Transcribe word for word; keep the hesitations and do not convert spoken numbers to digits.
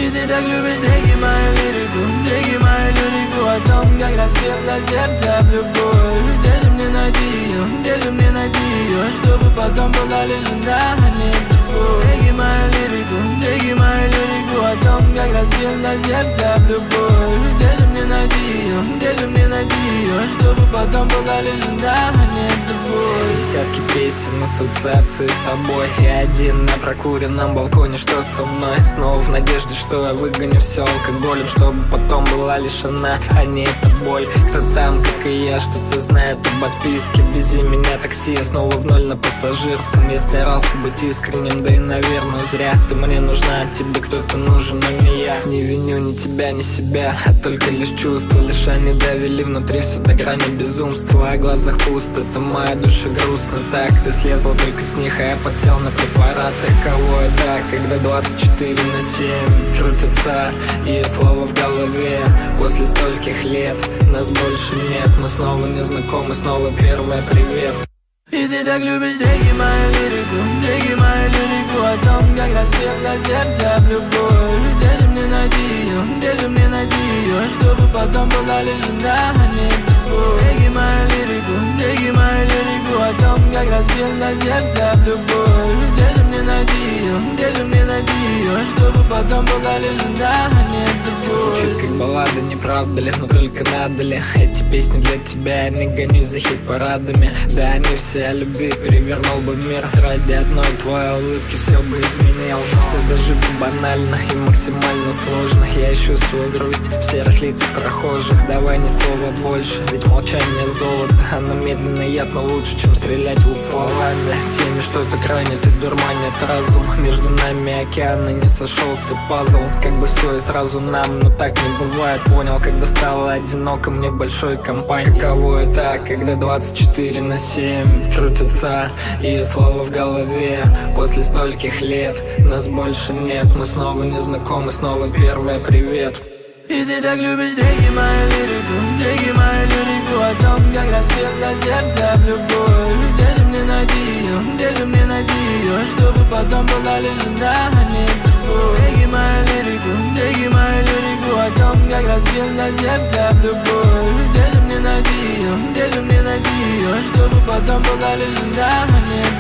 ты так любишь треки мою лирику, треки мою лирику о том, как разбила сердце в любовь. Где же мне найти ее, где же мне найти ее, чтобы потом была лишь она, а не тобой. Треки мою лирику, треки мою лирику о том, как разбила сердце в любовь. Где же мне найти ее, где же мне найти ее, чтобы потом была лишь она, а не тобой. Десятки песен, ассоциации с тобой. Я один на прокуренном балконе, что со мной? Снова в надежде, что я выгоню все алкоголем, чтобы потом была лишь она, а не эта боль. Кто там, как и я, что-то знает об подписке. Вези меня такси, я снова в ноль на пассажирском. Я старался быть искренним, да и, наверное, зря. Ты мне нужна, тебе кто-то нужен, но не я. Не виню ни тебя, ни себя, а только лишь чувства. Лишь они довели внутри все до грани безумства. А в глазах пусто, это моя душа грустно. Так, ты слезла только с них, а я подсел на препараты. Кого это, когда двадцать четыре на семь крутится и слово в голове. После стольких лет нас больше нет. Мы снова не знакомы, снова первое привет. И ты так любишь треки мою лирику, треки мою лирику о том, как разбила сердце в любовь. Где же мне найти ее, где же мне найти ее, чтобы потом была лишь она, а не тобой. Треки мою лирику, треки мою лирику о том, как разбила сердце в любовь. Где же мне найти ее, где же мне найти ее, чтобы потом была лишь она, а не тобой. Звучит как баллада, не правда ли, но только надо ли? Эти песни для тебя, я не гонюсь за хит-парадами. Да, они все о любви, перевернул бы мир. Ради одной твоей улыбки все бы изменил. Все даже банально и максимально сложно. Я ищу свою грусть в серых лицах прохожих. Давай ни слова больше, ведь молчание золото. Оно медленно яд, но лучше, чем стрелять в словами. Теми что-то крайне, ты дурманит разум. Между нами океаны, не сошелся пазл. Как бы все и сразу нам, но так не бывает. Понял, когда стало одиноко мне в большой компании. Каково это, когда двадцать четыре на семь крутится и слово в голове. После стольких лет нас больше нет. Мы снова не знакомы, снова первое привет. И ты так любишь треки мою лирику, треки мою лирику о том, как разбила сердце в любовь. Где же мне найти ее, где же мне найти ее, чтобы потом была лишь она, а не тобой. Треки мою лирику, треки мою лирику о том, как разбила сердце в любовь. Где же мне найти ее, где же мне найти ее, чтобы потом была лишь она, а не тобой.